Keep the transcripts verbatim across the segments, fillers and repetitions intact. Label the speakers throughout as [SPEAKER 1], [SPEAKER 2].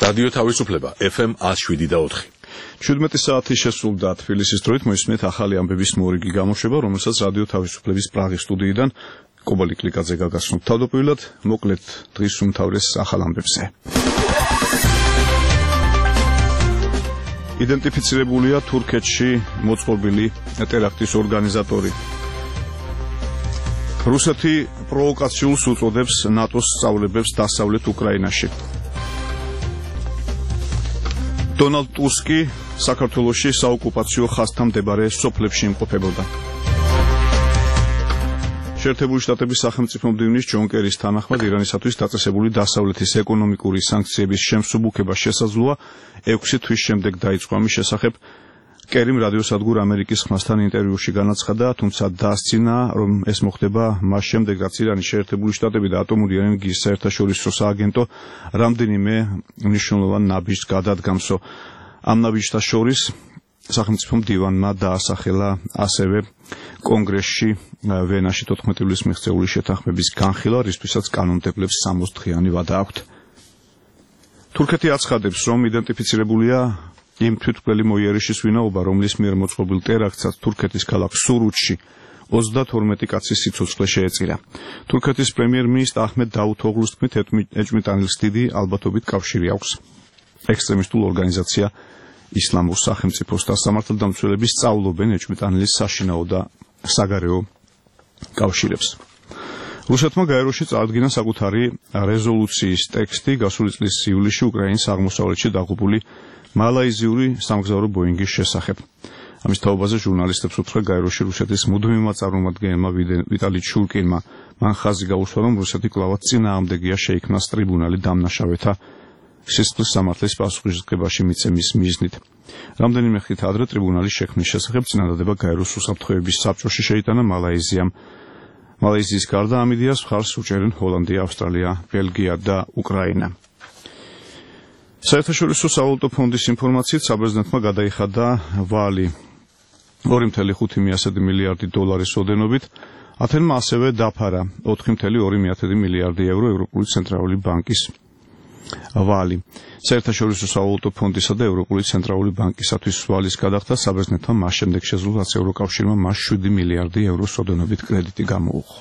[SPEAKER 1] რადიო თავისუფლება ეფ ემ one oh seven და four.
[SPEAKER 2] შვიდმეტი საათი შესრულდა თბილისის დროით, მოისმენთ ახალი ამბების მორიგი გამოშვება, რომელსაც რადიო თავისუფლების პრაღის სტუდიიდან კობალი კლიკაძე გაგაცნობთ. თავდაპირველად მოკლედ დღის უმთავრეს ახალ ამბებზე. იდენტიფიცირებულია თურქეთში მოწყობილი ტერაქტის ორგანიზატორი. რუსეთი პროვოკაციულს უწოდებს ნატოს სწავლებებს დასავლეთ უკრაინაში. დონალდ ტუსკი საქართველოში საოკუპაციო ხაზთან მდებარე სოფლებში იმყოფებოდა. შეერთებული შტატების სახელმწიფო მდივნის ჯონ კერის თანახმად ირანისათვის დაწესებული დასავლეთის ეკონომიკური სანქციების შემსუბუქება შესაძლოა ექვსი თვის შემდეგ დაიწყო. ამის შესახებ კერიმ რადიოსადგურ ამერიკის ხმასთან ინტერვიუში განაცხადა, თუმცა დაასწინა, რომ ეს მოხდება მას შემდეგ, რაც ირანის შეერთებული შტატები და ატომური ენერგიის საერთაშორისო სააგენტო რამდენიმე მნიშვნელოვან ნაბიჯს გადადგამსო. ამ ნაბიჯთა შორის სახელმწიფო მდივანმა დაასახელა ასევე კონგრესში ვენაში თოთხმეტი ივლისის მიღწეული შეთანხმების განხილვა, რისთვისაც კანონმდებლებს სამოცი დღიანი ვადა აქვთ. თურქეთი აცხადებს, რომ იდენტიფიცირებულია იმ თვითმკვლელი მოიერიშის ვინაობა, რომლის მიერ მოწყობილ ტერაქტსაც თურქეთის ქალაქ სურუთში ოცდათორმეტი კაცის სიცოცხლე შეეწირა. თურქეთის პრემიერ-მინისტრ აჰმედ დაუთოღლუს თქმით, ეჭვმიტანილს დიდი ალბათობით კავშირი აქვს ექსტრემისტულ ორგანიზაცია ისლამურ სახელმწიფოს და სამართალდამცველები სწავლობენ ეჭვმიტანილის საშინაო და საგარეო კავშირებს. რუსეთმა გაეროში წარადგინა საკუთარი რეზოლუციის ტექსტი გასული წლის ივლისში უკრაინის აღმოსავლეთში დაღუპული მალაიზიური სამგზავრო ბოინგის შესახებ. ამის თაობაზე ჟურნალისტებს უთხრა გაეროში რუსეთის მუდმივმა წარმომადგენელმა ვიტალი ჩურკინმა. მან ხაზი გაუსვა, რომ რუსეთი კვლავაც წინააღმდეგია შეიქმნას ტრიბუნალი დამნაშავეთა სისხლის სამართლის პასუხისმგებაში მიცემის მიზნით. რამდენიმე ხით ადრე ტრიბუნალის შექმნის შესახებ წინადადება გაეროს უსაფრთხოების საბჭოში შეიტანა მალაიზიამ. მალაიზიის გარდა ამ იდეას მხარს უჭერენ ჰოლანდია, ავსტრალია, ბელგია და უკრაინა. საერთაშორისო სავალუტო ფონდის ინფორმაციით საბერძნეთმა გადაიხადა ვალი ორი წუთი ხუთი მილიარდი დოლარის ოდენობით. ათენმა ასევე დაფარა ოთხი წუთი ორი მილიარდი ევრო ევროპული ცენტრალური ბანკის ვალი. საერთაშორისო სავალუტო ფონდისა და ევროპული ცენტრალური ბანკისათვის ვალის გადახდა საბერძნეთმა მას შემდეგ შეძლო, რაც ევროკავშირმა მას შვიდი მილიარდი ევროს ოდენობით კრედიტი გამოუღო.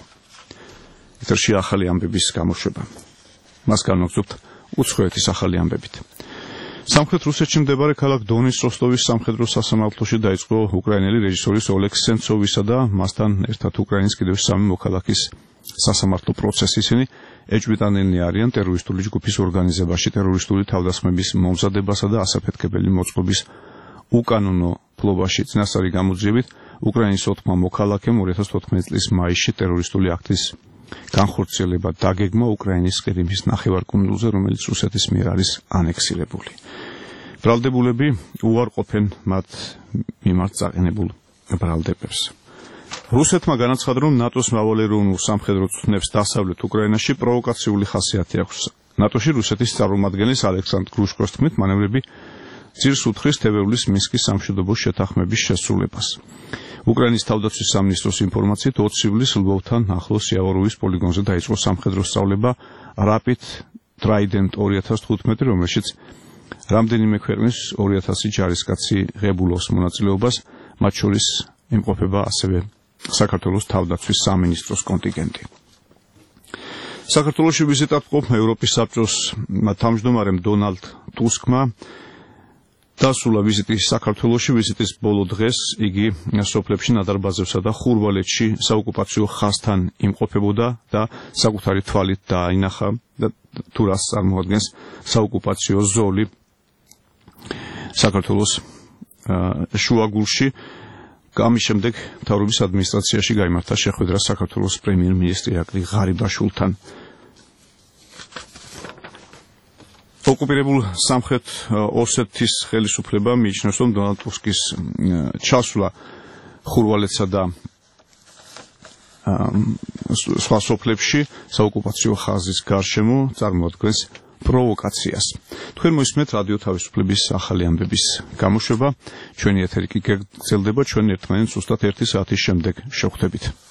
[SPEAKER 2] ეთერში ახალი ამბების გამოშვება. მას განვაგრძობთ უცხოეთის ახალი ამბებით. სამხრეთ რუსეთში მდებარე ქალაქ დონის როსტოვის სამხედრო სასამართლოში დაიწყო უკრაინელი რეჟისორის ოლეგ სენცოვისა და მასთან ერთად უკრაინის კიდევ სამი მოქალაქის სასამართლო პროცესი. ისინი ეჭვმიტანილნი არიან ტერორისტული ჯგუფის ორგანიზებაში, ტერორისტული თავდასხმების მომზადებასა და ასაფეთქებელი მოწყობის უკანონო ფლობაში. წინასწარი გამოძიებით უკრაინის ოთხმა მოქალაქემ ორი ათას თოთხმეტი წლის მაისში ტერორისტული აქტის განხორციელება დაგეგმა უკრაინის ყირიმის ნახევარკუნძულზე, რომელიც რუსეთის მიერ არის ანექსირებული. ბრალდებულები უარყოფენ მათ მიმართ წაყენებულ ბრალდებებს. რუსეთმა განაცხადა, რომ ნატოს მრავალეროვნულ სამხედრო წვნებს დასავლეთ უკრაინაში პროვოკაციული ხასიათი აქვს. ნატოში რუსეთის წარმომადგენლის ალექსანდრ გრუშკოს თქმით, მანევრები ძირს უთხრის თებერვლის მინსკის სამშვიდობო შეთანხმების შესრულებას. უკრაინის თავდაცვის სამინისტროს ინფორმაციით ოცი ივლისს ლვოვთან ახლოს იავოროვის პოლიგონზე დაიწყო სამხედრო სწავლება Rapid Trident ორი ათას თხუთმეტი, რომელშიც რამდენიმე ქვეყნის ორი ათასი ჯარისკაცი ღებულობს მონაწილეობას, მათ შორის იმყოფება ასევე საქართველოს თავდაცვის სამინისტროს კონტინგენტი. საქართველოში ვიზიტად მყოფ ევროპის საბჭოს თავმჯდომარემ დონალდ ტუსკმა დასრულა ვიზიტი საქართველოში. ვიზიტის ბოლო დღეს იგი სოფლებში ნადარბაზებსა და ხურვალეთში საოკუპაციო ხაზთან იმყოფებოდა და საკუთარი თვალით დაინახა თუ რას წარმოადგენს საოკუპაციო ზოლი საქართველოს შუაგულში. ამის შემდეგ მთავრობის ადმინისტრაციაში გაიმართა შეხვედრა საქართველოს პრემიერ-მინისტრი ირაკლი ღარიბაშვილთან. ოკუპირებულ სამხრეთ ოსეთის ხელისუფლება მიიჩნევს, რომ დონალდ ტუსკის ჩასვლა ხურვალეთსა და სხვა სოფლებში საოკუპაციო ხაზის გარშემო წარმოადგენს პროვოკაციას. თქვენ მოისმენთ რადიო თავისუფლების ახალი ამბების გამოშვება. ჩვენი ეთერი კი გაგრძელდება ჩვენ ერთმანეთს ზუსტად ერთი საათის შემდეგ. შევხვდებით.